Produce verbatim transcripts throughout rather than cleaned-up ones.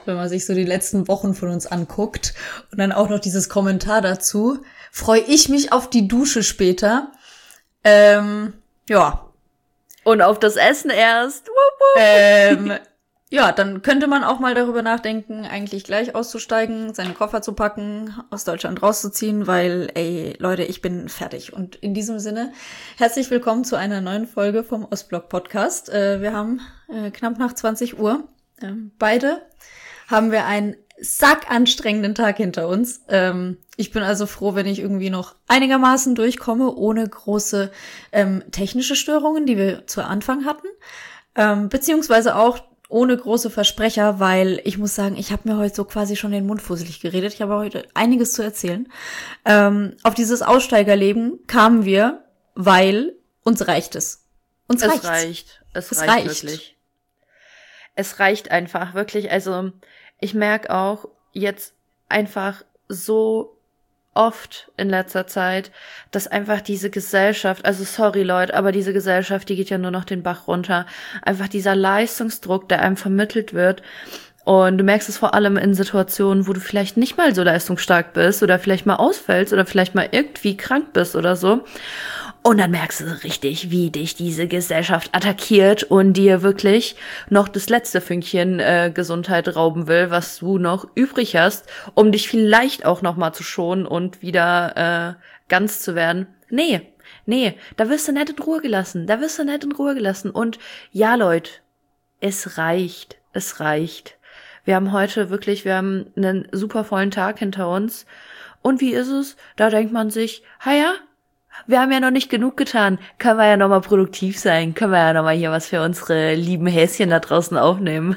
wenn man sich so die letzten Wochen von uns anguckt. Und dann auch noch dieses Kommentar dazu. Freue ich mich auf die Dusche später. Ähm, ja. Und auf das Essen erst. Wupp, wupp. Ähm, ja, dann könnte man auch mal darüber nachdenken, eigentlich gleich auszusteigen, seine Koffer zu packen, aus Deutschland rauszuziehen, weil, ey, Leute, ich bin fertig. Und in diesem Sinne, herzlich willkommen zu einer neuen Folge vom Ostblock-Podcast. Äh, wir haben äh, knapp nach zwanzig Uhr. Äh, beide haben wir einen sackanstrengenden Tag hinter uns. Ähm, ich bin also froh, wenn ich irgendwie noch einigermaßen durchkomme, ohne große ähm, technische Störungen, die wir zu Anfang hatten. Ähm, beziehungsweise auch ohne große Versprecher, weil ich muss sagen, ich habe mir heute so quasi schon den Mund fusselig geredet. Ich habe heute einiges zu erzählen. Ähm, auf dieses Aussteigerleben kamen wir, weil uns reicht es. Uns es reicht's. reicht. Es, es reicht, reicht wirklich. Es reicht einfach, wirklich. Also ich merke auch jetzt einfach so oft in letzter Zeit, dass einfach diese Gesellschaft, also sorry Leute, aber diese Gesellschaft, die geht ja nur noch den Bach runter. Einfach dieser Leistungsdruck, der einem vermittelt wird. Und du merkst es vor allem in Situationen, wo du vielleicht nicht mal so leistungsstark bist oder vielleicht mal ausfällst oder vielleicht mal irgendwie krank bist oder so. Und dann merkst du richtig, wie dich diese Gesellschaft attackiert und dir wirklich noch das letzte Fünkchen äh, Gesundheit rauben will, was du noch übrig hast, um dich vielleicht auch noch mal zu schonen und wieder äh, ganz zu werden. Nee, nee, da wirst du nicht in Ruhe gelassen, da wirst du nicht in Ruhe gelassen. Und ja, Leute, es reicht, es reicht. Wir haben heute wirklich, wir haben einen super vollen Tag hinter uns. Und wie ist es? Da denkt man sich, ha ja, wir haben ja noch nicht genug getan. Können wir ja noch mal produktiv sein. Können wir ja noch mal hier was für unsere lieben Häschen da draußen aufnehmen.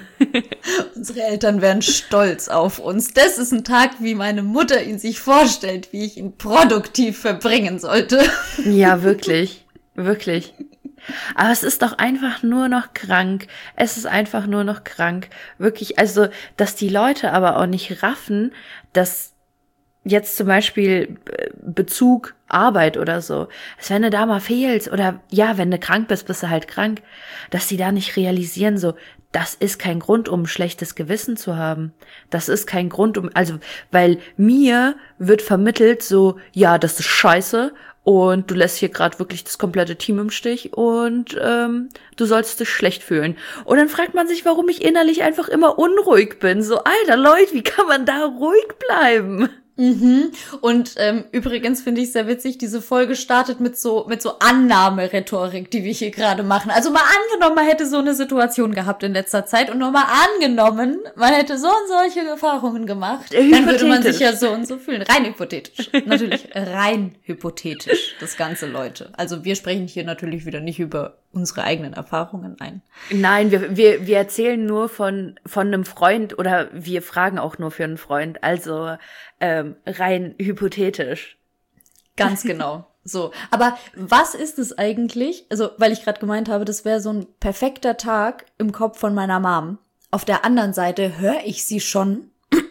Unsere Eltern wären stolz auf uns. Das ist ein Tag, wie meine Mutter ihn sich vorstellt, wie ich ihn produktiv verbringen sollte. Ja, wirklich. Wirklich. Aber es ist doch einfach nur noch krank. Es ist einfach nur noch krank. Wirklich, also, dass die Leute aber auch nicht raffen, dass jetzt zum Beispiel Bezug, Arbeit oder so, dass wenn du da mal fehlst oder ja, wenn du krank bist, bist du halt krank, dass die da nicht realisieren, so, das ist kein Grund, um ein schlechtes Gewissen zu haben. Das ist kein Grund, um, also, weil mir wird vermittelt so, ja, das ist scheiße und du lässt hier gerade wirklich das komplette Team im Stich und ähm, du sollst dich schlecht fühlen. Und dann fragt man sich, warum ich innerlich einfach immer unruhig bin. So, alter Leute, wie kann man da ruhig bleiben? Mhm. Und ähm, übrigens finde ich sehr witzig, diese Folge startet mit so mit so Annahmerhetorik, die wir hier gerade machen. Also mal angenommen, man hätte so eine Situation gehabt in letzter Zeit und nochmal angenommen, man hätte so und solche Erfahrungen gemacht, dann würde man sich ja so und so fühlen. Rein hypothetisch. Natürlich rein hypothetisch, das Ganze, Leute. Also wir sprechen hier natürlich wieder nicht über unsere eigenen Erfahrungen ein. Nein, wir wir wir erzählen nur von von einem Freund oder wir fragen auch nur für einen Freund. Also ähm, rein hypothetisch. Ganz genau. So, aber was ist es eigentlich? Also, weil ich gerade gemeint habe, das wäre so ein perfekter Tag im Kopf von meiner Mom. Auf der anderen Seite höre ich sie schon.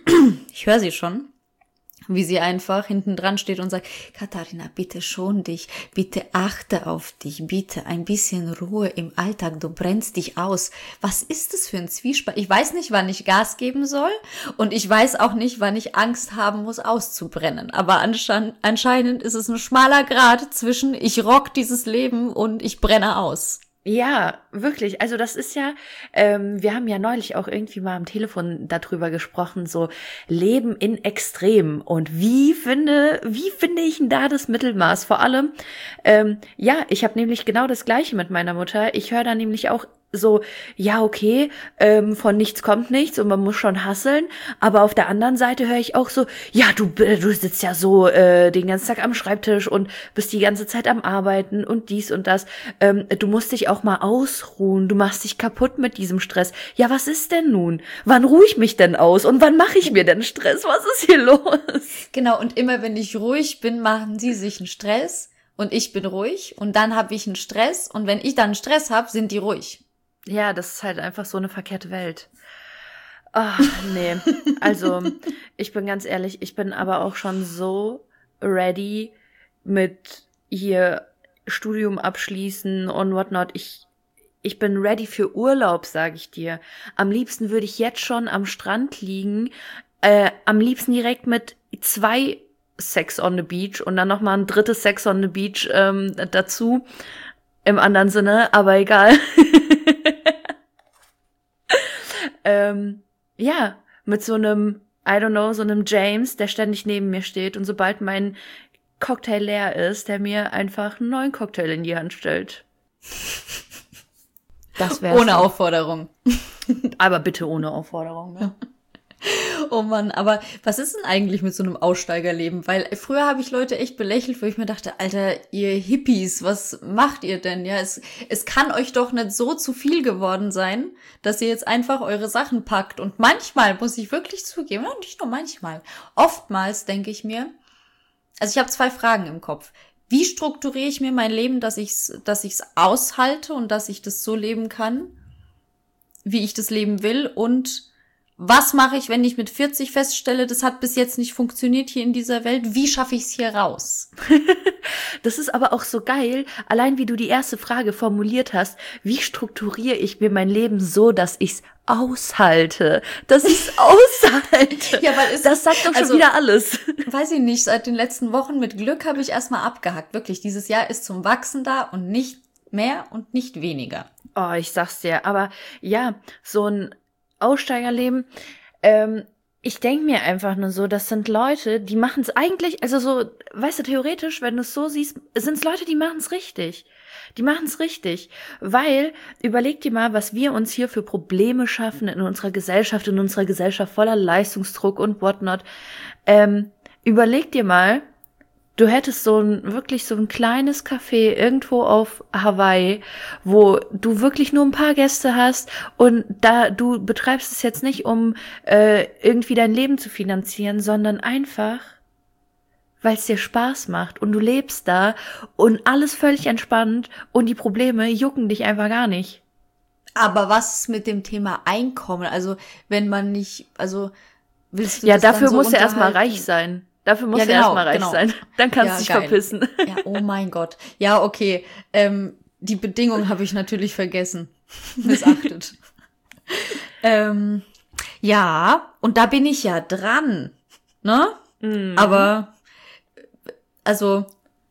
Ich höre sie schon. Wie sie einfach hinten dran steht und sagt, Katharina, bitte schon dich, bitte achte auf dich, bitte ein bisschen Ruhe im Alltag, du brennst dich aus. Was ist das für ein Zwiespalt? Ich weiß nicht, wann ich Gas geben soll und ich weiß auch nicht, wann ich Angst haben muss, auszubrennen. Aber ansche- anscheinend ist es ein schmaler Grat zwischen ich rock dieses Leben und ich brenne aus. Ja, wirklich. Also das ist ja, ähm, wir haben ja neulich auch irgendwie mal am Telefon darüber gesprochen, so Leben in Extremen. Und wie finde, wie finde ich denn da das Mittelmaß? Vor allem, ähm, ja, ich habe nämlich genau das Gleiche mit meiner Mutter. Ich höre da nämlich auch so, ja, okay, ähm, von nichts kommt nichts und man muss schon hasseln, aber auf der anderen Seite höre ich auch so, ja, du du sitzt ja so äh, den ganzen Tag am Schreibtisch und bist die ganze Zeit am Arbeiten und dies und das, ähm, du musst dich auch mal ausruhen, du machst dich kaputt mit diesem Stress. Ja, was ist denn nun? Wann ruhe ich mich denn aus und wann mache ich mir denn Stress? Was ist hier los? Genau, und immer wenn ich ruhig bin, machen sie sich einen Stress und ich bin ruhig und dann habe ich einen Stress und wenn ich dann einen Stress habe, sind die ruhig. Ja, das ist halt einfach so eine verkehrte Welt. Ah, nee. Also, ich bin ganz ehrlich, ich bin aber auch schon so ready mit hier Studium abschließen und whatnot. Ich, ich bin ready für Urlaub, sage ich dir. Am liebsten würde ich jetzt schon am Strand liegen, äh, am liebsten direkt mit zwei Sex on the Beach und dann nochmal ein drittes Sex on the Beach ähm, dazu, im anderen Sinne, aber egal. ähm, ja, mit so einem, I don't know, so einem James, der ständig neben mir steht und sobald mein Cocktail leer ist, der mir einfach einen neuen Cocktail in die Hand stellt. Das wär's. Ohne Aufforderung. Aber bitte ohne Aufforderung, ne? Oh Mann, aber was ist denn eigentlich mit so einem Aussteigerleben? Weil früher habe ich Leute echt belächelt, wo ich mir dachte, Alter, ihr Hippies, was macht ihr denn? Ja, es, es kann euch doch nicht so zu viel geworden sein, dass ihr jetzt einfach eure Sachen packt. Und manchmal, muss ich wirklich zugeben, nicht nur manchmal, oftmals denke ich mir, also ich habe zwei Fragen im Kopf. Wie strukturiere ich mir mein Leben, dass ich's, dass ich's aushalte und dass ich das so leben kann, wie ich das leben will? Und was mache ich, wenn ich mit vierzig feststelle, das hat bis jetzt nicht funktioniert hier in dieser Welt? Wie schaffe ich es hier raus? Das ist aber auch so geil, allein wie du die erste Frage formuliert hast. Wie strukturiere ich mir mein Leben so, dass ich's aushalte? Dass ich's aushalte. Ja, weil es, das sagt doch schon also, wieder alles. Weiß ich nicht, seit den letzten Wochen mit Glück habe ich erstmal abgehackt. Wirklich, dieses Jahr ist zum Wachsen da und nicht mehr und nicht weniger. Oh, ich sag's dir. Aber ja, so ein Aussteigerleben, ähm, ich denke mir einfach nur so, das sind Leute, die machen es eigentlich, also so, weißt du, theoretisch, wenn du es so siehst, sind es Leute, die machen es richtig. Die machen es richtig, weil, überleg dir mal, was wir uns hier für Probleme schaffen in unserer Gesellschaft, in unserer Gesellschaft voller Leistungsdruck und whatnot. Ähm, überleg dir mal, du hättest so ein, wirklich so ein kleines Café irgendwo auf Hawaii, wo du wirklich nur ein paar Gäste hast und da, du betreibst es jetzt nicht, um äh, irgendwie dein Leben zu finanzieren, sondern einfach, weil es dir Spaß macht und du lebst da und alles völlig entspannt und die Probleme jucken dich einfach gar nicht. Aber was ist mit dem Thema Einkommen? Also, wenn man nicht, also, willst du ja, das dafür dann so musst du erstmal reich sein. Dafür musst ja, du genau, erstmal reich genau. sein. Dann kannst ja, du dich geil. verpissen. Ja, oh mein Gott. Ja, okay. Ähm, die Bedingung habe ich natürlich vergessen. Missachtet. ähm, ja, und da bin ich ja dran. Ne? Mhm. Aber, also,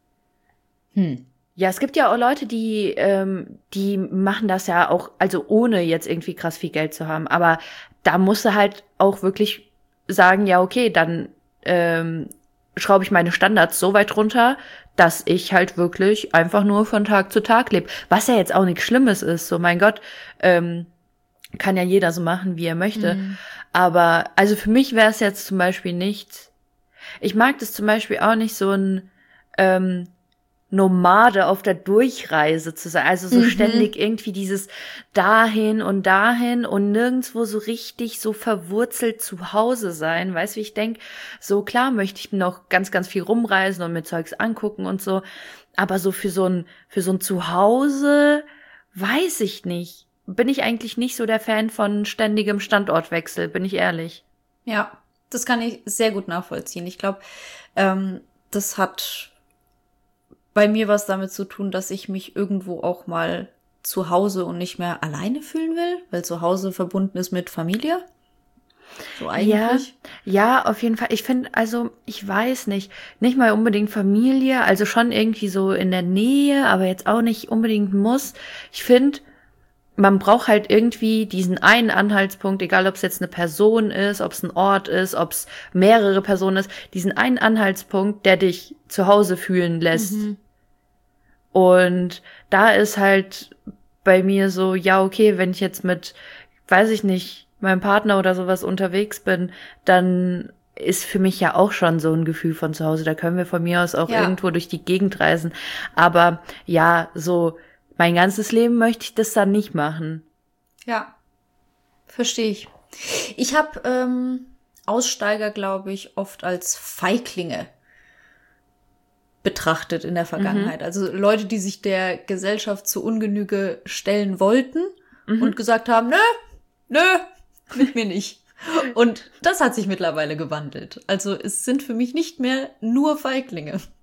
hm. Ja, es gibt ja auch Leute, die, ähm, die machen das ja auch, also ohne jetzt irgendwie krass viel Geld zu haben. Aber da musst du halt auch wirklich sagen, ja, okay, dann ähm, schraube ich meine Standards so weit runter, dass ich halt wirklich einfach nur von Tag zu Tag lebe. Was ja jetzt auch nichts Schlimmes ist. So, mein Gott, ähm, kann ja jeder so machen, wie er möchte. Mhm. Aber, also für mich wäre es jetzt zum Beispiel nicht, ich mag das zum Beispiel auch nicht, so ein ähm, Nomade auf der Durchreise zu sein. Also so mhm. ständig irgendwie dieses dahin und dahin und nirgendwo so richtig so verwurzelt zu Hause sein. Weißt du, wie ich denke? So klar möchte ich noch ganz, ganz viel rumreisen und mir Zeugs angucken und so. Aber so für so ein, für so ein Zuhause weiß ich nicht. Bin ich eigentlich nicht so der Fan von ständigem Standortwechsel, bin ich ehrlich. Ja, das kann ich sehr gut nachvollziehen. Ich glaube, ähm, das hat bei mir was damit zu tun, dass ich mich irgendwo auch mal zu Hause und nicht mehr alleine fühlen will, weil zu Hause verbunden ist mit Familie. So eigentlich. Ja, ja, auf jeden Fall. Ich finde, also, ich weiß nicht, nicht mal unbedingt Familie, also schon irgendwie so in der Nähe, aber jetzt auch nicht unbedingt muss. Ich finde, man braucht halt irgendwie diesen einen Anhaltspunkt, egal ob es jetzt eine Person ist, ob es ein Ort ist, ob es mehrere Personen ist, diesen einen Anhaltspunkt, der dich zu Hause fühlen lässt. Mhm. Und da ist halt bei mir so, ja, okay, wenn ich jetzt mit, weiß ich nicht, meinem Partner oder sowas unterwegs bin, dann ist für mich ja auch schon so ein Gefühl von zu Hause. Da können wir von mir aus auch ja. irgendwo durch die Gegend reisen. Aber ja, so mein ganzes Leben möchte ich das dann nicht machen. Ja, verstehe ich. Ich habe ähm, Aussteiger, glaube ich, oft als Feiglinge betrachtet in der Vergangenheit. Mhm. Also Leute, die sich der Gesellschaft zu Ungenüge stellen wollten mhm. und gesagt haben, nö, nö, mit mir nicht. Und das hat sich mittlerweile gewandelt. Also es sind für mich nicht mehr nur Feiglinge.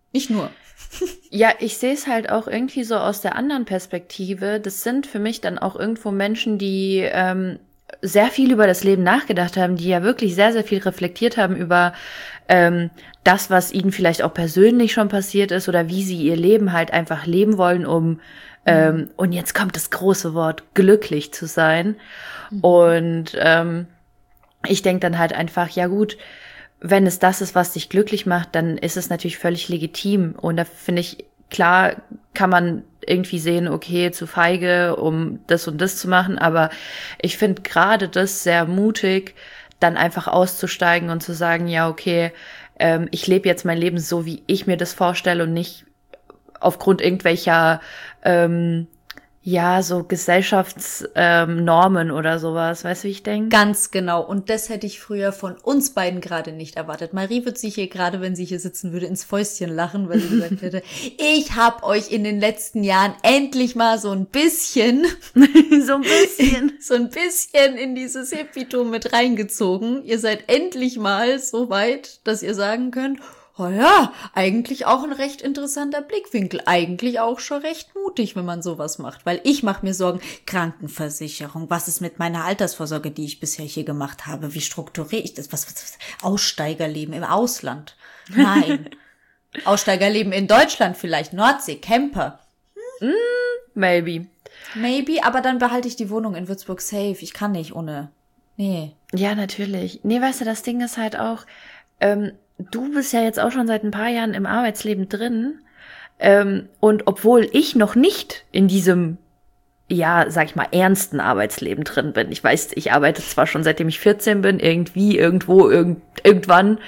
Nicht nur. Ja, ich sehe es halt auch irgendwie so aus der anderen Perspektive. Das sind für mich dann auch irgendwo Menschen, die ähm, sehr viel über das Leben nachgedacht haben, die ja wirklich sehr, sehr viel reflektiert haben über ähm, das, was ihnen vielleicht auch persönlich schon passiert ist oder wie sie ihr Leben halt einfach leben wollen, um, ähm, und jetzt kommt das große Wort, glücklich zu sein. Mhm. Und ähm, ich denke dann halt einfach, ja gut, wenn es das ist, was dich glücklich macht, dann ist es natürlich völlig legitim. Und da finde ich, klar kann man irgendwie sehen, okay, zu feige, um das und das zu machen. Aber ich finde gerade das sehr mutig, dann einfach auszusteigen und zu sagen, ja, okay, ähm, ich lebe jetzt mein Leben so, wie ich mir das vorstelle und nicht aufgrund irgendwelcher ähm, ja, so Gesellschaftsnormen ähm, oder sowas, weißt du, wie ich denke? Ganz genau. Und das hätte ich früher von uns beiden gerade nicht erwartet. Marie wird sich hier gerade, wenn sie hier sitzen würde, ins Fäustchen lachen, weil sie gesagt hätte, ich hab euch in den letzten Jahren endlich mal so ein bisschen, so ein bisschen, so ein bisschen in dieses Hippietum mit reingezogen. Ihr seid endlich mal so weit, dass ihr sagen könnt, oh ja, eigentlich auch ein recht interessanter Blickwinkel. Eigentlich auch schon recht mutig, wenn man sowas macht. Weil ich mache mir Sorgen, Krankenversicherung, was ist mit meiner Altersvorsorge, die ich bisher hier gemacht habe? Wie strukturiere ich das? Was, was, was? Aussteigerleben im Ausland? Nein. Aussteigerleben in Deutschland vielleicht. Nordsee, Camper. Hm? Mm, maybe. Maybe, aber dann behalte ich die Wohnung in Würzburg safe. Ich kann nicht ohne. Nee. Ja, natürlich. Nee, weißt du, das Ding ist halt auch, ähm, du bist ja jetzt auch schon seit ein paar Jahren im Arbeitsleben drin. Ähm, und obwohl ich noch nicht in diesem, ja, sag ich mal, ernsten Arbeitsleben drin bin. Ich weiß, ich arbeite zwar schon seitdem ich vierzehn bin, irgendwie, irgendwo, irgend, irgendwann.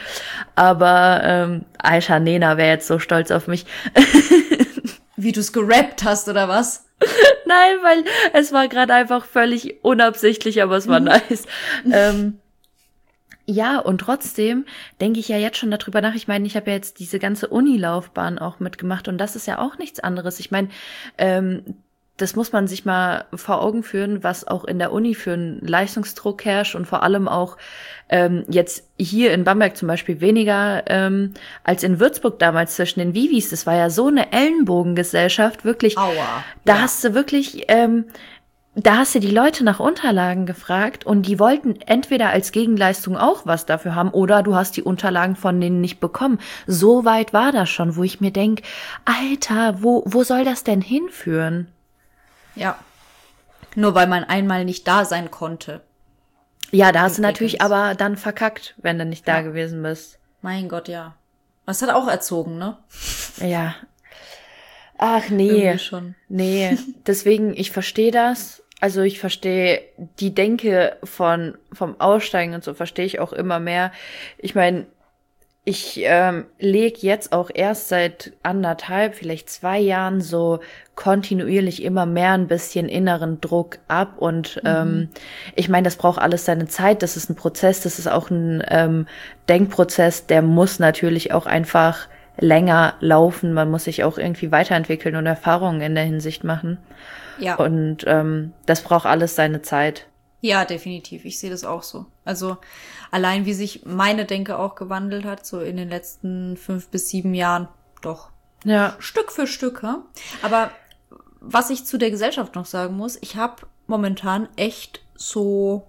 Aber ähm, Aisha Nena wäre jetzt so stolz auf mich. Wie du es gerappt hast, oder was? Nein, weil es war gerade einfach völlig unabsichtlich, aber es war nice. ähm, Ja, und trotzdem denke ich ja jetzt schon darüber nach. Ich meine, ich habe ja jetzt diese ganze Unilaufbahn auch mitgemacht und das ist ja auch nichts anderes. Ich meine, ähm, das muss man sich mal vor Augen führen, was auch in der Uni für einen Leistungsdruck herrscht und vor allem auch ähm, jetzt hier in Bamberg zum Beispiel weniger ähm, als in Würzburg damals zwischen den Vivis. Das war ja so eine Ellenbogengesellschaft, wirklich. Aua. Da Ja. hast du wirklich... Ähm, Da hast du die Leute nach Unterlagen gefragt und die wollten entweder als Gegenleistung auch was dafür haben oder du hast die Unterlagen von denen nicht bekommen. So weit war das schon, wo ich mir denk, Alter, wo, wo soll das denn hinführen? Ja. Nur weil man einmal nicht da sein konnte. Ja, da hast du natürlich aber dann verkackt, wenn du nicht da ja. gewesen bist. Mein Gott, ja. Was hat auch erzogen, ne? Ja. Ach nee. Irgendwie schon. Nee, deswegen, ich verstehe das. Also ich verstehe die Denke von vom Aussteigen und so verstehe ich auch immer mehr. Ich meine, ich ähm, lege jetzt auch erst seit anderthalb, vielleicht zwei Jahren so kontinuierlich immer mehr ein bisschen inneren Druck ab und mhm. ähm, ich meine, das braucht alles seine Zeit. Das ist ein Prozess, das ist auch ein ähm, Denkprozess, der muss natürlich auch einfach länger laufen. Man muss sich auch irgendwie weiterentwickeln und Erfahrungen in der Hinsicht machen. Ja. Und ähm, das braucht alles seine Zeit. Ja, definitiv. Ich sehe das auch so. Also allein wie sich meine Denke auch gewandelt hat, so in den letzten fünf bis sieben Jahren, doch. Ja. Stück für Stück, ja. Aber was ich zu der Gesellschaft noch sagen muss, ich habe momentan echt so,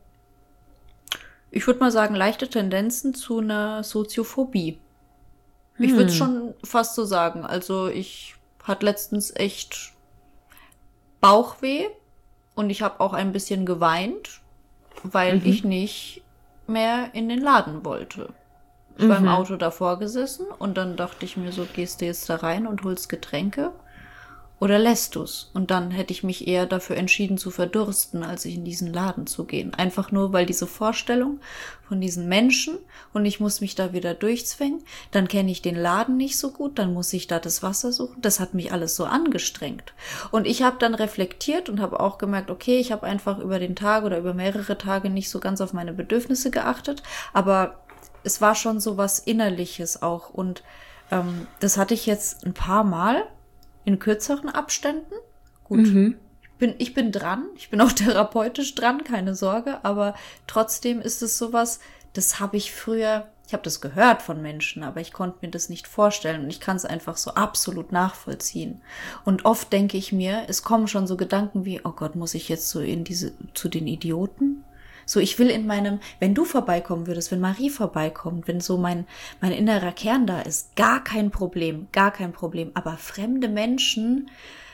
ich würde mal sagen, leichte Tendenzen zu einer Soziophobie. Hm. Ich würde es schon fast so sagen. Also ich hatte letztens echt Bauchweh und ich habe auch ein bisschen geweint, weil mhm. ich nicht mehr in den Laden wollte. Ich mhm. war im Auto davor gesessen und dann dachte ich mir so, gehst du jetzt da rein und holst Getränke oder lässt du's? Und dann hätte ich mich eher dafür entschieden zu verdursten, als in diesen Laden zu gehen. Einfach nur, weil diese Vorstellung von diesen Menschen und ich muss mich da wieder durchzwängen, dann kenne ich den Laden nicht so gut, dann muss ich da das Wasser suchen. Das hat mich alles so angestrengt. Und ich habe dann reflektiert und habe auch gemerkt, okay, ich habe einfach über den Tag oder über mehrere Tage nicht so ganz auf meine Bedürfnisse geachtet, aber es war schon so was Innerliches auch und ähm, das hatte ich jetzt ein paar Mal in kürzeren Abständen. Gut, mhm. ich bin, ich bin dran. Ich bin auch therapeutisch dran, keine Sorge. Aber trotzdem ist es sowas, das habe ich früher, Ich habe das gehört von Menschen, aber ich konnte mir das nicht vorstellen und ich kann es einfach so absolut nachvollziehen. Und oft denke ich mir, es kommen schon so Gedanken wie, oh Gott, muss ich jetzt so in diese, zu den Idioten? So, ich will in meinem, wenn du vorbeikommen würdest, wenn Marie vorbeikommt, wenn so mein, mein innerer Kern da ist, gar kein Problem, gar kein Problem. Aber fremde Menschen,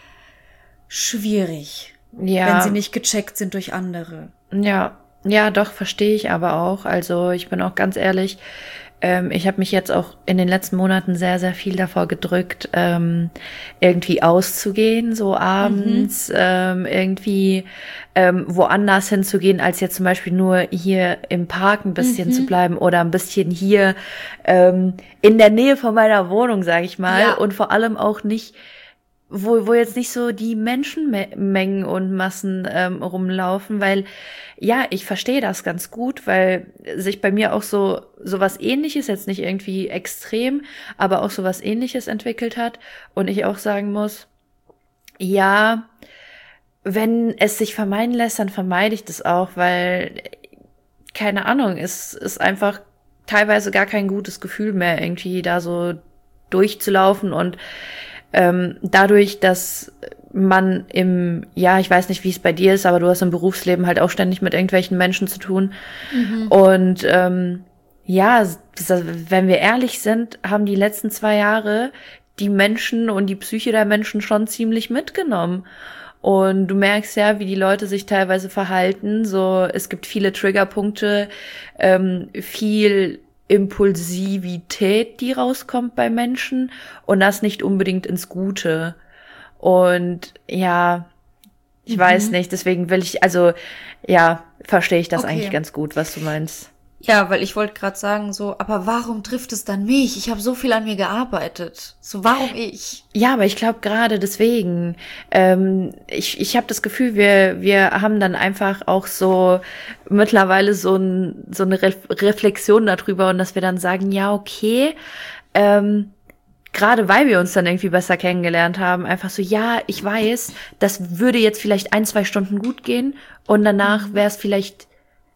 schwierig, Ja. wenn sie nicht gecheckt sind durch andere. Ja, ja, doch, verstehe ich aber auch. Also ich bin auch ganz ehrlich, ähm, ich habe mich jetzt auch in den letzten Monaten sehr, sehr viel davor gedrückt, ähm, irgendwie auszugehen, so abends, mhm. ähm, irgendwie ähm, woanders hinzugehen, als jetzt zum Beispiel nur hier im Park ein bisschen mhm. zu bleiben oder ein bisschen hier ähm, in der Nähe von meiner Wohnung, sage ich mal. Ja. Und vor allem auch nicht wo wo jetzt nicht so die Menschenmengen und Massen ähm, rumlaufen, weil ja, ich verstehe das ganz gut, weil sich bei mir auch so so was Ähnliches, jetzt nicht irgendwie extrem, aber auch so was Ähnliches entwickelt hat und ich auch sagen muss, ja, wenn es sich vermeiden lässt, dann vermeide ich das auch, weil, keine Ahnung, es ist einfach teilweise gar kein gutes Gefühl mehr, irgendwie da so durchzulaufen und Ähm, dadurch, dass man im, ja, ich weiß nicht, wie es bei dir ist, aber du hast im Berufsleben halt auch ständig mit irgendwelchen Menschen zu tun. Mhm. Und ähm, ja, das, wenn wir ehrlich sind, haben die letzten zwei Jahre die Menschen und die Psyche der Menschen schon ziemlich mitgenommen. Und du merkst ja, wie die Leute sich teilweise verhalten. So, es gibt viele Triggerpunkte, ähm, viel Impulsivität, die rauskommt bei Menschen und das nicht unbedingt ins Gute. Und ja, ich mhm. weiß nicht, deswegen will ich, also ja, verstehe ich das okay. eigentlich ganz gut, was du meinst. Ja, weil ich wollte gerade sagen, so, aber warum trifft es dann mich? Ich habe so viel an mir gearbeitet. So, warum ich? Ja, aber ich glaube gerade deswegen, ähm, ich ich habe das Gefühl, wir wir haben dann einfach auch so mittlerweile so ein so eine Re- Reflexion darüber und dass wir dann sagen, ja, okay, ähm, gerade weil wir uns dann irgendwie besser kennengelernt haben, einfach so, ja, ich weiß, das würde jetzt vielleicht ein, zwei Stunden gut gehen und danach wäre es vielleicht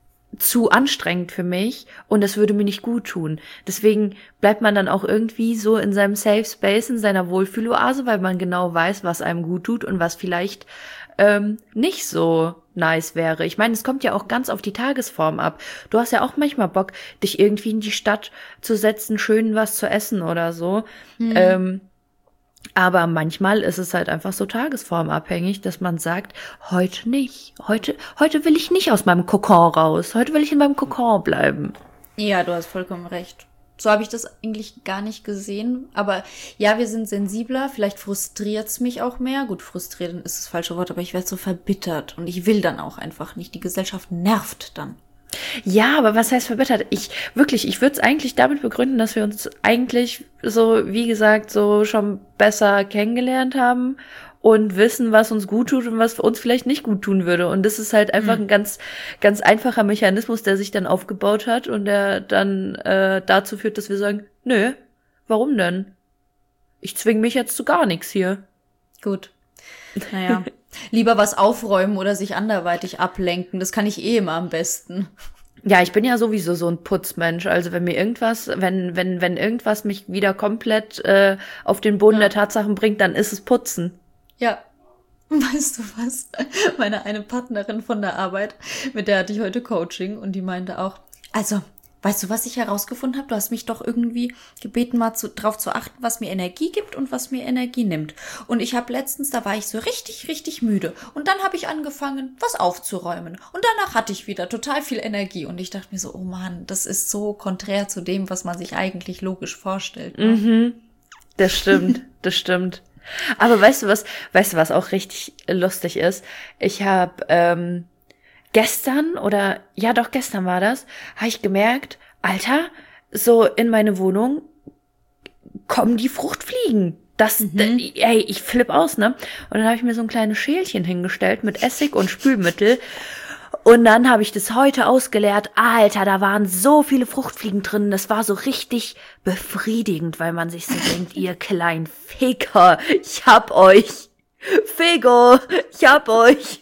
zu anstrengend für mich und das würde mir nicht gut tun. Deswegen bleibt man dann auch irgendwie so in seinem Safe Space, in seiner Wohlfühloase, weil man genau weiß, was einem gut tut und was vielleicht ähm, nicht so nice wäre. Ich meine, es kommt ja auch ganz auf die Tagesform ab. Du hast ja auch manchmal Bock, dich irgendwie in die Stadt zu setzen, schön was zu essen oder so. Mhm. Ähm, Aber manchmal ist es halt einfach so tagesformabhängig, dass man sagt, heute nicht. Heute, heute will ich nicht aus meinem Kokon raus. Heute will ich in meinem Kokon bleiben. Ja, du hast vollkommen recht. So habe ich das eigentlich gar nicht gesehen. Aber ja, wir sind sensibler. Vielleicht frustriert's mich auch mehr. Gut, frustriert ist das falsche Wort, aber ich werde so verbittert. Und ich will dann auch einfach nicht. Die Gesellschaft nervt dann. Ja, aber was heißt verbittert? Ich, wirklich, ich würde es eigentlich damit begründen, dass wir uns eigentlich so, wie gesagt, so schon besser kennengelernt haben und wissen, was uns gut tut und was uns vielleicht nicht gut tun würde. Und das ist halt einfach mhm. ein ganz, ganz einfacher Mechanismus, der sich dann aufgebaut hat und der dann äh, dazu führt, dass wir sagen, nö, warum denn? Ich zwinge mich jetzt zu gar nichts hier. Gut. Naja. Lieber was aufräumen oder sich anderweitig ablenken. Das kann ich eh immer am besten. Ja, ich bin ja sowieso so ein Putzmensch. Also wenn mir irgendwas, wenn wenn wenn irgendwas mich wieder komplett äh, auf den Boden ja. der Tatsachen bringt, dann ist es Putzen. Ja. Weißt du was? Meine eine Partnerin von der Arbeit, mit der hatte ich heute Coaching und die meinte auch, also weißt du, was ich herausgefunden habe? Du hast mich doch irgendwie gebeten, mal zu, drauf zu achten, was mir Energie gibt und was mir Energie nimmt. Und ich habe letztens, da war ich so richtig, richtig müde. Und dann habe ich angefangen, was aufzuräumen. Und danach hatte ich wieder total viel Energie. Und ich dachte mir so, oh Mann, das ist so konträr zu dem, was man sich eigentlich logisch vorstellt. Ne? Mhm. Das stimmt, das stimmt. Aber weißt du was, weißt du was auch richtig lustig ist? Ich habe ähm, Gestern oder, ja doch, gestern war das, habe ich gemerkt, Alter, so in meine Wohnung kommen die Fruchtfliegen. Das, mhm. d- ey, ich flipp aus, ne? Und dann habe ich mir so ein kleines Schälchen hingestellt mit Essig und Spülmittel. Und dann habe ich das heute ausgeleert. Alter, da waren so viele Fruchtfliegen drin. Das war so richtig befriedigend, weil man sich so denkt, ihr kleinen Ficker, ich hab euch. Figo, ich hab euch.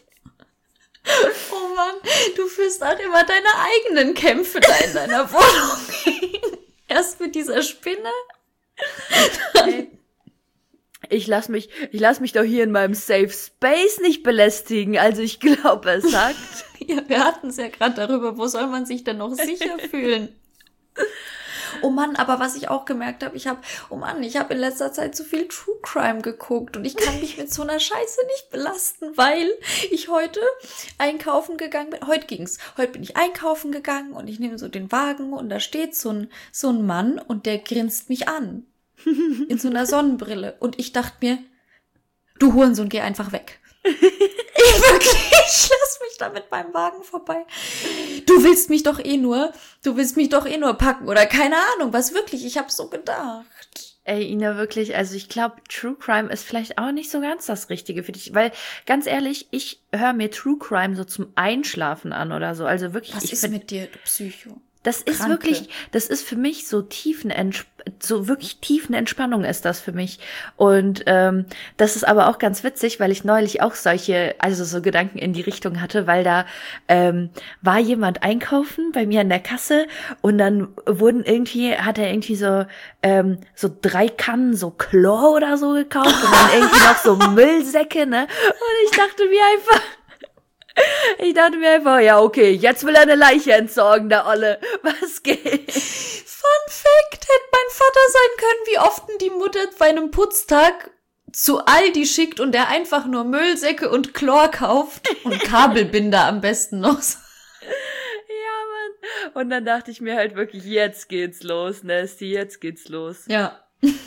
Oh Mann, du führst halt immer deine eigenen Kämpfe da in deiner Wohnung. Erst mit dieser Spinne. Hey. Ich lass mich, ich lass mich doch hier in meinem Safe Space nicht belästigen. Also ich glaube, er sagt. Ja, wir hatten es ja gerade darüber, wo soll man sich denn noch sicher fühlen? Oh Mann, aber was ich auch gemerkt habe, ich habe, oh Mann, ich habe in letzter Zeit zu viel True Crime geguckt und ich kann mich mit so einer Scheiße nicht belasten, weil ich heute einkaufen gegangen bin. Heute ging's. Heute bin ich einkaufen gegangen und ich nehme so den Wagen und da steht so ein, so ein Mann und der grinst mich an. In so einer Sonnenbrille. Und ich dachte mir, du Hurensohn, geh einfach weg. Ich wirklich, ich lass mich da mit meinem Wagen vorbei. Du willst mich doch eh nur, du willst mich doch eh nur packen oder keine Ahnung, was wirklich, ich hab so gedacht. Ey, Ina, wirklich, also ich glaube, True Crime ist vielleicht auch nicht so ganz das Richtige für dich, weil, ganz ehrlich, ich höre mir True Crime so zum Einschlafen an oder so, also wirklich. Was ich ist find, mit dir, du Psycho? Das ist Kranke. wirklich, das ist für mich so tiefen, so wirklich tiefen Entspannung ist das für mich. Und ähm, das ist aber auch ganz witzig, weil ich neulich auch solche, also so Gedanken in die Richtung hatte, weil da ähm, war jemand einkaufen bei mir an der Kasse und dann wurden irgendwie, hat er irgendwie so ähm, so drei Kannen so Chlor oder so gekauft und dann irgendwie noch so Müllsäcke, ne? Und ich dachte mir einfach, Ich dachte mir einfach, ja, okay, jetzt will er eine Leiche entsorgen, der Olle. Was geht? Fun Fact, hätte mein Vater sein können, wie oft denn die Mutter bei einem Putztag zu Aldi schickt und der einfach nur Müllsäcke und Chlor kauft und Kabelbinder am besten noch. Ja, Mann. Und dann dachte ich mir halt wirklich, jetzt geht's los, Nasty, jetzt geht's los. Ja.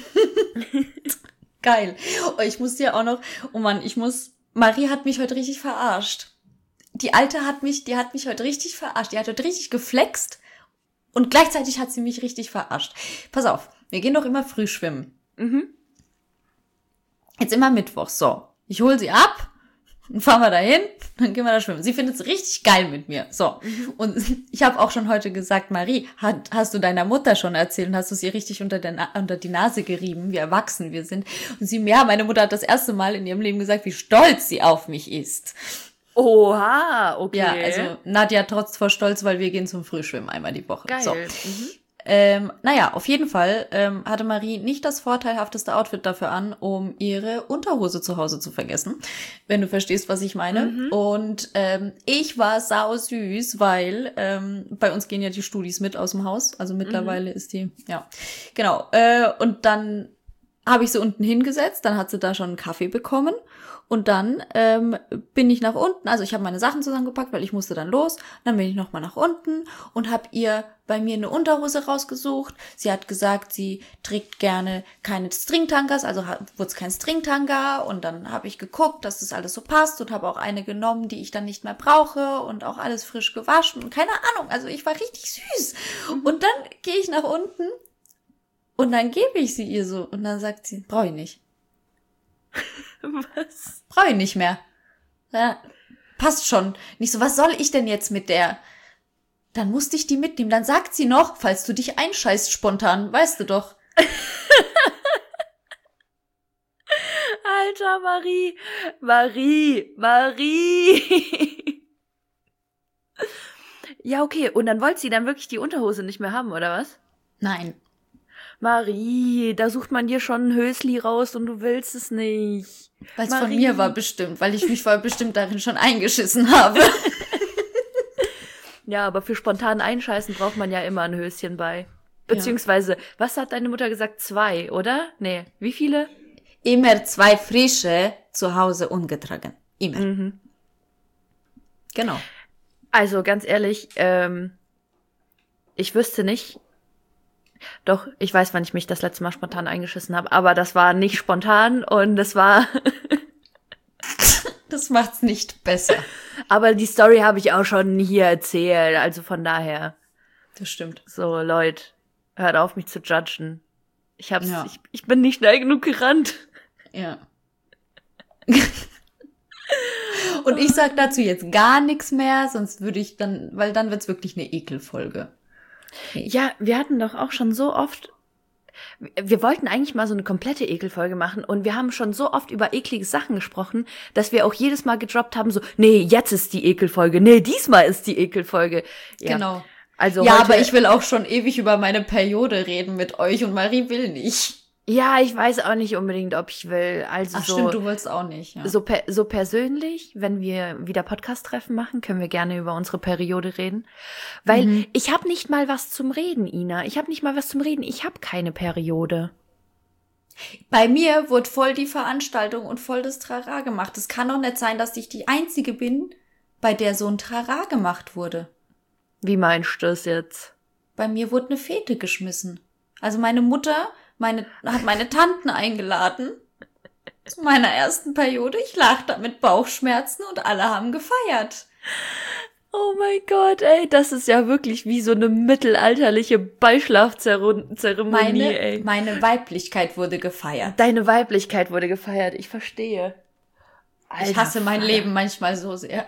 Geil. Oh, ich muss dir auch noch, oh Mann, ich muss, Marie hat mich heute richtig verarscht. Die Alte hat mich, die hat mich heute richtig verarscht. Die hat heute richtig geflext und gleichzeitig hat sie mich richtig verarscht. Pass auf, wir gehen doch immer früh schwimmen. Mhm. Jetzt immer Mittwoch. So, ich hole sie ab, dann fahren wir dahin, dann gehen wir da schwimmen. Sie findet es richtig geil mit mir. So, mhm. Und ich habe auch schon heute gesagt, Marie, hat, hast du deiner Mutter schon erzählt und hast du es ihr richtig unter, der Na- unter die Nase gerieben, wie erwachsen wir sind? Und sie, ja, meine Mutter hat das erste Mal in ihrem Leben gesagt, wie stolz sie auf mich ist. Oha, okay. Ja, also Nadja trotzt vor Stolz, weil wir gehen zum Frühschwimmen einmal die Woche. Geil. So. Mhm. Ähm, naja, auf jeden Fall ähm, hatte Marie nicht das vorteilhafteste Outfit dafür an, um ihre Unterhose zu Hause zu vergessen, wenn du verstehst, was ich meine. Mhm. Und ähm, ich war sau süß, weil ähm, bei uns gehen ja die Studis mit aus dem Haus. Also mittlerweile mhm. ist die, ja, genau. Äh, und dann habe ich sie unten hingesetzt, dann hat sie da schon einen Kaffee bekommen. Und dann ähm, bin ich nach unten, also ich habe meine Sachen zusammengepackt, weil ich musste dann los. Dann bin ich nochmal nach unten und habe ihr bei mir eine Unterhose rausgesucht. Sie hat gesagt, sie trägt gerne keine Stringtangas, also wurde es kein Stringtanga. Und dann habe ich geguckt, dass das alles so passt und habe auch eine genommen, die ich dann nicht mehr brauche und auch alles frisch gewaschen. Und keine Ahnung, also ich war richtig süß. Mhm. Und dann gehe ich nach unten und dann gebe ich sie ihr so. Und dann sagt sie, brauche ich nicht. Was? Brauche ich nicht mehr. Ja, passt schon. Nicht so, was soll ich denn jetzt mit der? Dann musste ich die mitnehmen. Dann sagt sie noch, falls du dich einscheißt spontan, weißt du doch. Alter, Marie. Marie. Marie. Ja, okay. Und dann wollte sie dann wirklich die Unterhose nicht mehr haben, oder was? Nein. Marie, da sucht man dir schon ein Hösli raus und du willst es nicht. Weil es von mir war bestimmt, weil ich mich voll bestimmt darin schon eingeschissen habe. Ja, aber für spontan Einscheißen braucht man ja immer ein Höschen bei. Beziehungsweise, ja. Was hat deine Mutter gesagt? Zwei, oder? Nee, wie viele? Immer zwei frische zu Hause ungetragen. Immer. Mhm. Genau. Also, ganz ehrlich, ähm, ich wüsste nicht, doch, ich weiß, wann ich mich das letzte Mal spontan eingeschissen habe, aber das war nicht spontan und das war... Das macht's nicht besser. Aber die Story habe ich auch schon hier erzählt, also von daher. Das stimmt. So, Leute, hört auf, mich zu judgen. Ich hab's, ja. ich, ich bin nicht schnell genug gerannt. Ja. Und ich sag dazu jetzt gar nichts mehr, sonst würde ich dann, weil dann wird's wirklich eine Ekelfolge. Okay. Ja, wir hatten doch auch schon so oft, wir wollten eigentlich mal so eine komplette Ekelfolge machen und wir haben schon so oft über eklige Sachen gesprochen, dass wir auch jedes Mal gedroppt haben, so, nee, jetzt ist die Ekelfolge, nee, diesmal ist die Ekelfolge. Ja. Genau. Also ja, heute, aber ich will auch schon ewig über meine Periode reden mit euch und Marie will nicht. Ja, ich weiß auch nicht unbedingt, ob ich will. Also Ach so, stimmt, du willst auch nicht, ja. so, per, so persönlich, wenn wir wieder Podcast-Treffen machen, können wir gerne über unsere Periode reden. Weil Mhm. ich habe nicht mal was zum Reden, Ina. Ich habe nicht mal was zum Reden. Ich habe keine Periode. Bei mir wurde voll die Veranstaltung und voll das Trara gemacht. Es kann doch nicht sein, dass ich die Einzige bin, bei der so ein Trara gemacht wurde. Wie meinst du das jetzt? Bei mir wurde eine Fete geschmissen. Also meine Mutter meine, hat meine Tanten eingeladen zu meiner ersten Periode. Ich lag da mit Bauchschmerzen und alle haben gefeiert. Oh mein Gott, ey, das ist ja wirklich wie so eine mittelalterliche Beischlafzeremonie, Meine, ey. meine Weiblichkeit wurde gefeiert. Deine Weiblichkeit wurde gefeiert, ich verstehe. Ich hasse mein Leben manchmal so sehr.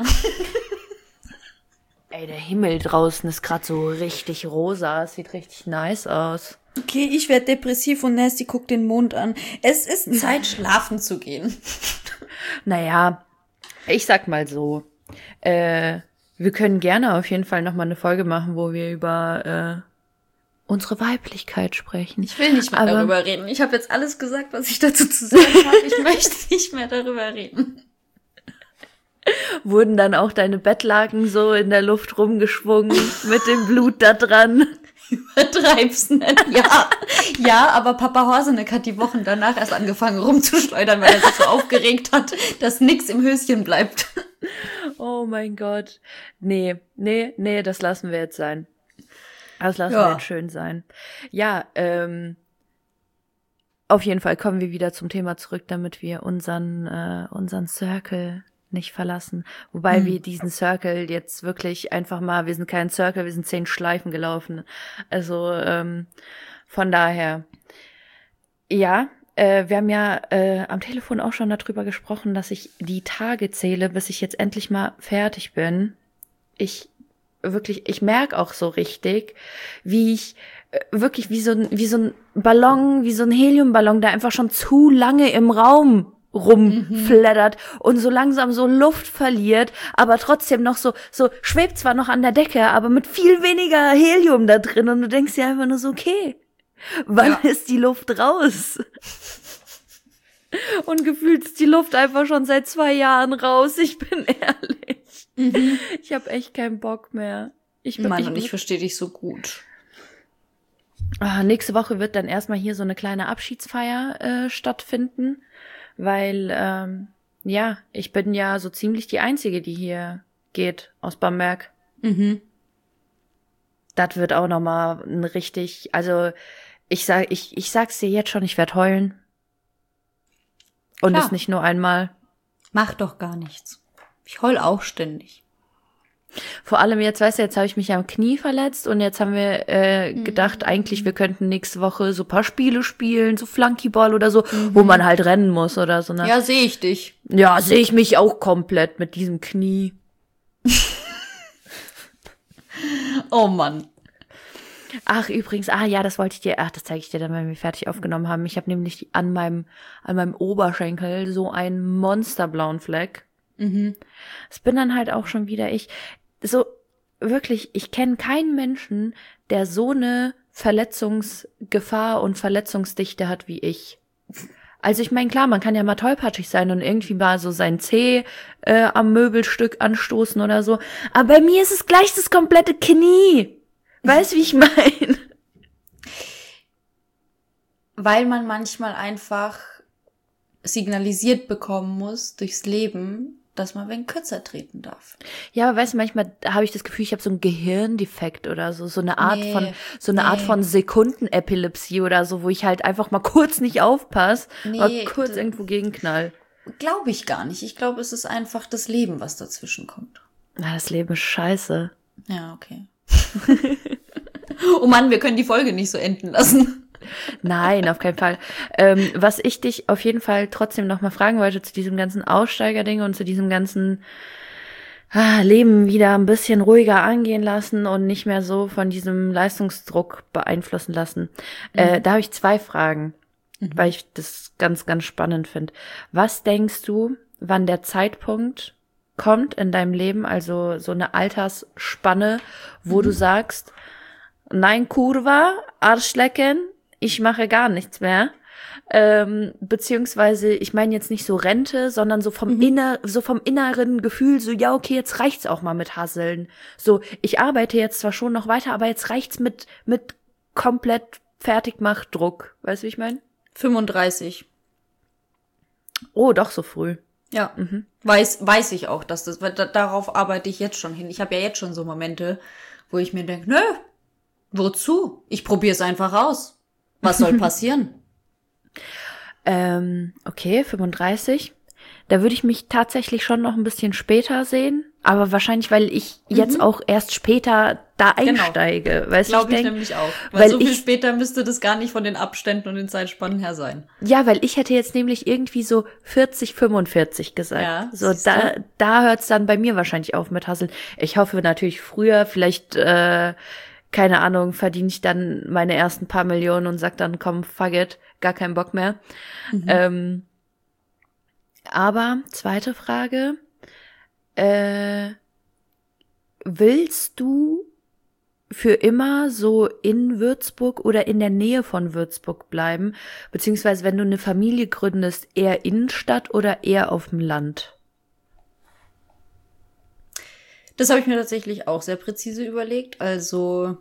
Ey, der Himmel draußen ist gerade so richtig rosa. Es sieht richtig nice aus. Okay, ich werde depressiv und Nasty guckt den Mond an. Es ist Zeit, schlafen zu gehen. Naja, ich sag mal so. Äh, wir können gerne auf jeden Fall nochmal eine Folge machen, wo wir über äh, unsere Weiblichkeit sprechen. Ich will nicht mehr Aber darüber reden. Ich habe jetzt alles gesagt, was ich dazu zu sagen habe. Ich möchte nicht mehr darüber reden. Wurden dann auch deine Bettlaken so in der Luft rumgeschwungen mit dem Blut da dran? Übertreib's nicht. Ja, ja, aber Papa Horseneck hat die Wochen danach erst angefangen rumzuschleudern, weil er sich so aufgeregt hat, dass nix im Höschen bleibt. Oh mein Gott. Nee, nee, nee, das lassen wir jetzt sein. Das lassen Ja. wir jetzt schön sein. Ja, ähm, auf jeden Fall kommen wir wieder zum Thema zurück, damit wir unseren, äh, unseren Circle nicht verlassen. Wobei Hm. wir diesen Circle jetzt wirklich einfach mal, wir sind kein Circle, wir sind zehn Schleifen gelaufen. Also ähm, von daher, ja, äh, wir haben ja äh, am Telefon auch schon darüber gesprochen, dass ich die Tage zähle, bis ich jetzt endlich mal fertig bin. Ich wirklich, ich merke auch so richtig, wie ich äh, wirklich wie so ein wie so ein Ballon, wie so ein Heliumballon, der einfach schon zu lange im Raum rumflattert mhm. und so langsam so Luft verliert, aber trotzdem noch so, so schwebt zwar noch an der Decke, aber mit viel weniger Helium da drin und du denkst dir einfach nur so, okay, wann ja. ist die Luft raus? Und gefühlt ist die Luft einfach schon seit zwei Jahren raus, ich bin ehrlich. Mhm. Ich habe echt keinen Bock mehr. Ich, Mann, ich, und ich verstehe dich so gut. Ah, nächste Woche wird dann erstmal hier so eine kleine Abschiedsfeier äh, stattfinden. Weil, ähm, ja, ich bin ja so ziemlich die Einzige, die hier geht aus Bamberg. Mhm. Das wird auch nochmal ein richtig, also ich sag, ich, ich sag's dir jetzt schon, ich werd heulen. Und Klar. das nicht nur einmal. Mach doch gar nichts. Ich heul auch ständig. Vor allem jetzt, weißt du, jetzt habe ich mich am Knie verletzt und jetzt haben wir äh, gedacht, mhm. eigentlich, wir könnten nächste Woche so ein paar Spiele spielen, so Flunkyball oder so, mhm. wo man halt rennen muss oder so. Ne? Ja, sehe ich dich. Ja, sehe ich mich auch komplett mit diesem Knie. Oh Mann. Ach, übrigens, ah ja, das wollte ich dir, ach, das zeige ich dir dann, wenn wir fertig aufgenommen haben. Ich habe nämlich an meinem, an meinem Oberschenkel so einen monsterblauen Fleck. Mhm. Das bin dann halt auch schon wieder ich. So, wirklich, ich kenne keinen Menschen, der so eine Verletzungsgefahr und Verletzungsdichte hat wie ich. Also ich meine, klar, man kann ja mal tollpatschig sein und irgendwie mal so sein Zeh äh, am Möbelstück anstoßen oder so. Aber bei mir ist es gleich das komplette Knie. Weißt du, wie ich meine? Weil man manchmal einfach signalisiert bekommen muss durchs Leben, dass man wenn kürzer treten darf. Ja, aber weißt du, manchmal habe ich das Gefühl, ich habe so einen Gehirndefekt oder so, so eine Art nee, von, so eine nee. Art von Sekundenepilepsie oder so, wo ich halt einfach mal kurz nicht aufpasse, nee, mal kurz irgendwo gegenknall. Glaube ich gar nicht. Ich glaube, es ist einfach das Leben, was dazwischen kommt. Na, das Leben ist scheiße. Ja, okay. Oh Mann, wir können die Folge nicht so enden lassen. Nein, auf keinen Fall. Ähm, was ich dich auf jeden Fall trotzdem noch mal fragen wollte zu diesem ganzen Aussteigerding und zu diesem ganzen ah, Leben wieder ein bisschen ruhiger angehen lassen und nicht mehr so von diesem Leistungsdruck beeinflussen lassen. Mhm. Äh, da habe ich zwei Fragen, mhm. weil ich das ganz, ganz spannend finde. Was denkst du, wann der Zeitpunkt kommt in deinem Leben, also so eine Altersspanne, wo mhm. du sagst, nein, Kurva, Arschlecken, ich mache gar nichts mehr. Ähm, beziehungsweise, ich meine jetzt nicht so Rente, sondern so vom mhm. inner, so vom inneren Gefühl, so, ja, okay, jetzt reicht's auch mal mit Hasseln. So, ich arbeite jetzt zwar schon noch weiter, aber jetzt reicht's mit, mit komplett Fertigmachdruck. Weißt du, wie ich meine? fünfunddreißig. Oh, doch so früh. Ja, mhm. weiß, weiß ich auch, dass das, weil da, darauf arbeite ich jetzt schon hin. Ich habe ja jetzt schon so Momente, wo ich mir denke, nö, wozu? Ich probiere es einfach aus. Was soll passieren? ähm, okay, fünfunddreißig. Da würde ich mich tatsächlich schon noch ein bisschen später sehen. Aber wahrscheinlich, weil ich mhm. jetzt auch erst später da einsteige. Genau. Weißt du, glaube ich, ich denk, nämlich auch. Weil, weil so viel ich, später müsste das gar nicht von den Abständen und den Zeitspannen her sein. Ja, weil ich hätte jetzt nämlich irgendwie so vierzig, fünfundvierzig gesagt. Ja, so da, da hört's dann bei mir wahrscheinlich auf mit Hasseln. Ich hoffe natürlich früher, vielleicht, äh, keine Ahnung, verdiene ich dann meine ersten paar Millionen und sag dann, komm, fuck it, gar keinen Bock mehr. Mhm. Ähm, aber, zweite Frage, äh, willst du für immer so in Würzburg oder in der Nähe von Würzburg bleiben? Beziehungsweise, wenn du eine Familie gründest, eher Innenstadt oder eher auf dem Land? Das habe ich mir tatsächlich auch sehr präzise überlegt. Also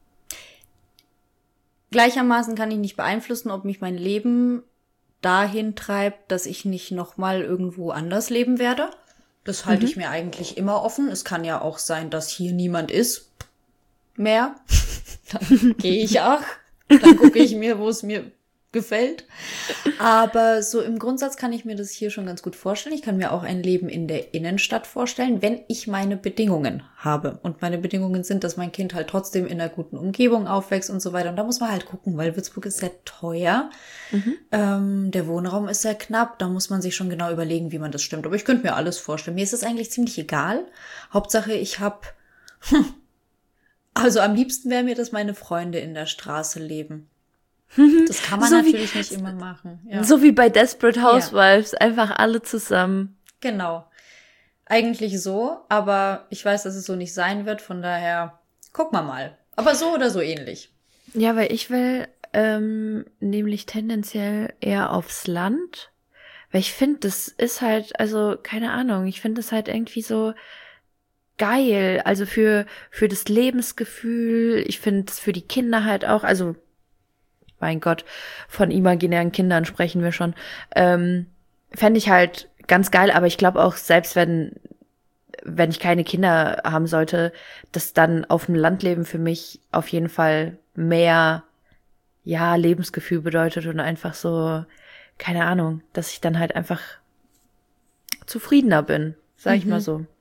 gleichermaßen kann ich nicht beeinflussen, ob mich mein Leben dahin treibt, dass ich nicht nochmal irgendwo anders leben werde. Das halte mhm. ich mir eigentlich immer offen. Es kann ja auch sein, dass hier niemand ist mehr. Dann gehe ich auch. Dann gucke ich mir, wo es mir gefällt. Aber so im Grundsatz kann ich mir das hier schon ganz gut vorstellen. Ich kann mir auch ein Leben in der Innenstadt vorstellen, wenn ich meine Bedingungen habe. Und meine Bedingungen sind, dass mein Kind halt trotzdem in einer guten Umgebung aufwächst und so weiter. Und da muss man halt gucken, weil Würzburg ist sehr teuer. Mhm. Ähm, der Wohnraum ist sehr knapp. Da muss man sich schon genau überlegen, wie man das stimmt. Aber ich könnte mir alles vorstellen. Mir ist das eigentlich ziemlich egal. Hauptsache, ich habe... Hm, also am liebsten wäre mir, dass meine Freunde in der Straße leben. Das kann man so natürlich wie, nicht immer machen. Ja. So wie bei Desperate Housewives, ja. Einfach alle zusammen. Genau. Eigentlich so, aber ich weiß, dass es so nicht sein wird, von daher gucken wir mal. Aber so oder so ähnlich. Ja, weil ich will ähm, nämlich tendenziell eher aufs Land, weil ich finde, das ist halt, also keine Ahnung, ich finde das halt irgendwie so geil, also für für das Lebensgefühl, ich finde es für die Kinder halt auch, also mein Gott, von imaginären Kindern sprechen wir schon, ähm, fände ich halt ganz geil, aber ich glaube auch, selbst wenn wenn ich keine Kinder haben sollte, dass dann auf dem Landleben für mich auf jeden Fall mehr, ja, Lebensgefühl bedeutet und einfach so, keine Ahnung, dass ich dann halt einfach zufriedener bin, sag ich mhm. mal so.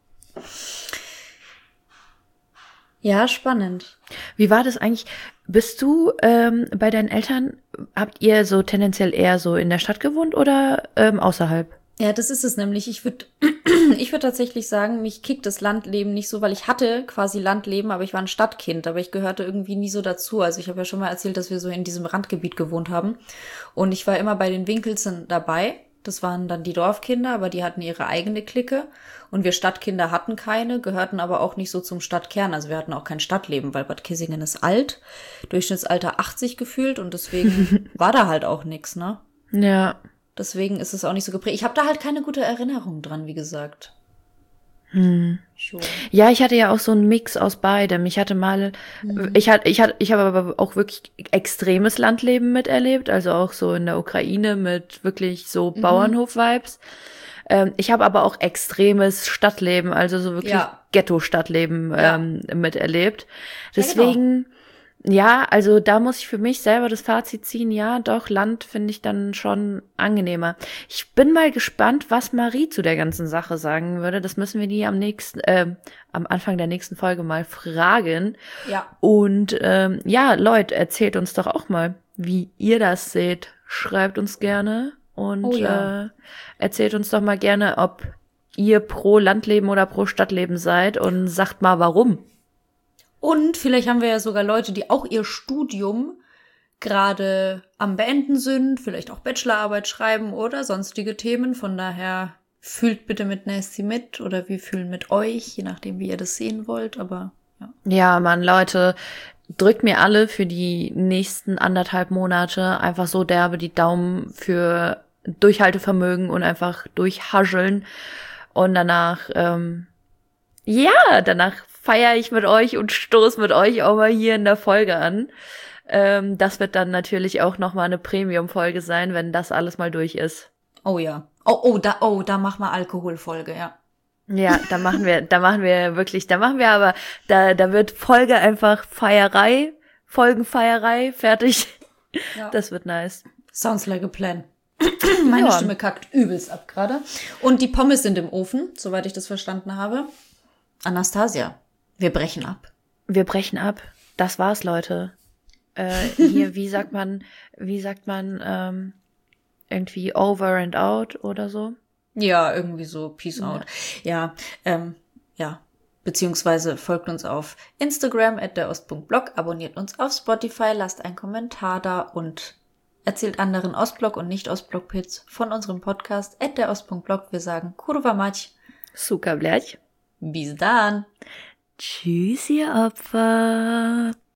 Ja, spannend. Wie war das eigentlich? Bist du ähm, bei deinen Eltern, habt ihr so tendenziell eher so in der Stadt gewohnt oder ähm, außerhalb? Ja, das ist es nämlich. Ich würde ich würde tatsächlich sagen, mich kickt das Landleben nicht so, weil ich hatte quasi Landleben, aber ich war ein Stadtkind, aber ich gehörte irgendwie nie so dazu. Also ich habe ja schon mal erzählt, dass wir so in diesem Randgebiet gewohnt haben und ich war immer bei den Winkelsen dabei. Das waren dann die Dorfkinder, aber die hatten ihre eigene Clique. Und wir Stadtkinder hatten keine, gehörten aber auch nicht so zum Stadtkern. Also wir hatten auch kein Stadtleben, weil Bad Kissingen ist alt. Durchschnittsalter achtzig gefühlt und deswegen war da halt auch nix, ne? Ja. Deswegen ist es auch nicht so geprägt. Ich habe da halt keine gute Erinnerung dran, wie gesagt. Hm. Schon. Ja, ich hatte ja auch so einen Mix aus beidem. Ich hatte mal, mhm. ich hatte, ich hatte, ich habe aber auch wirklich extremes Landleben miterlebt, also auch so in der Ukraine mit wirklich so mhm. Bauernhof-Vibes. Ähm, ich habe aber auch extremes Stadtleben, also so wirklich ja. Ghetto-Stadtleben ja. ähm, miterlebt. Deswegen, ja, genau. Ja, also da muss ich für mich selber das Fazit ziehen, ja, doch, Land finde ich dann schon angenehmer. Ich bin mal gespannt, was Marie zu der ganzen Sache sagen würde. Das müssen wir die am nächsten, äh, am Anfang der nächsten Folge mal fragen. Ja. Und ähm, ja, Leute, erzählt uns doch auch mal, wie ihr das seht. Schreibt uns gerne und oh, ja. äh, erzählt uns doch mal gerne, ob ihr pro Landleben oder pro Stadtleben seid und sagt mal, warum. Und vielleicht haben wir ja sogar Leute, die auch ihr Studium gerade am Beenden sind, vielleicht auch Bachelorarbeit schreiben oder sonstige Themen. Von daher fühlt bitte mit Nasty mit oder wir fühlen mit euch, je nachdem, wie ihr das sehen wollt, aber ja. Ja, Mann, Leute, drückt mir alle für die nächsten anderthalb Monate einfach so derbe die Daumen für Durchhaltevermögen und einfach durchhascheln. Und danach, ähm, ja, danach feiere ich mit euch und stoße mit euch auch mal hier in der Folge an. Ähm, das wird dann natürlich auch nochmal eine Premium-Folge sein, wenn das alles mal durch ist. Oh ja. Oh, oh, da, oh, da machen wir Alkoholfolge, ja. Ja, da machen wir, da machen wir wirklich, da machen wir aber, da, da wird Folge einfach Feierei, Folgenfeierei, fertig. Ja. Das wird nice. Sounds like a plan. Meine ja. Stimme kackt übelst ab gerade. Und die Pommes sind im Ofen, soweit ich das verstanden habe. Anastasia, wir brechen ab. Wir brechen ab. Das war's, Leute. Äh, hier, wie sagt man, wie sagt man, ähm, irgendwie over and out oder so? Ja, irgendwie so, peace out. Ja, ähm, ja. Beziehungsweise folgt uns auf Instagram at der Ost.blog, abonniert uns auf Spotify, lasst einen Kommentar da und erzählt anderen Ostblock und Nicht-Ostblock-Pits von unserem Podcast at der Ost.blog. Wir sagen Kurwa mać. Suka blech. Bis dann. Tschüss, ihr Opfer.